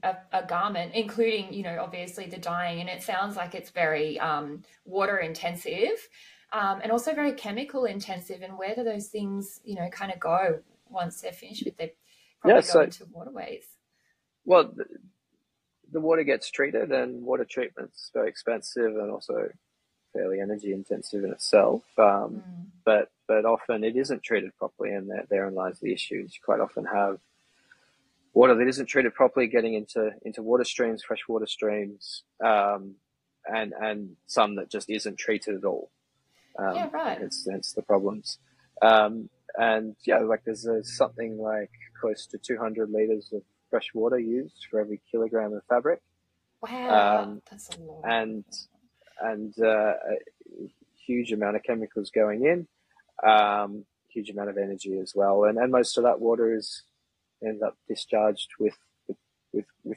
a garment, including, obviously the dyeing. And it sounds like it's very water intensive, and also very chemical intensive. And where do those things, kind of go once they're finished with? They Yeah, probably go so into waterways. well, the water gets treated, and water treatment's very expensive and also fairly energy intensive in itself. Mm. But often it isn't treated properly, and therein lies the issues. You quite often have water that isn't treated properly getting into water streams, fresh water streams, and some that just isn't treated at all. Yeah, And right. hence the problems. And yeah, like there's something like close to 200 liters of fresh water used for every kilogram of fabric. Wow, Um, that's a lot. and a huge amount of chemicals going in, huge amount of energy as well, and most of that water is ends up discharged with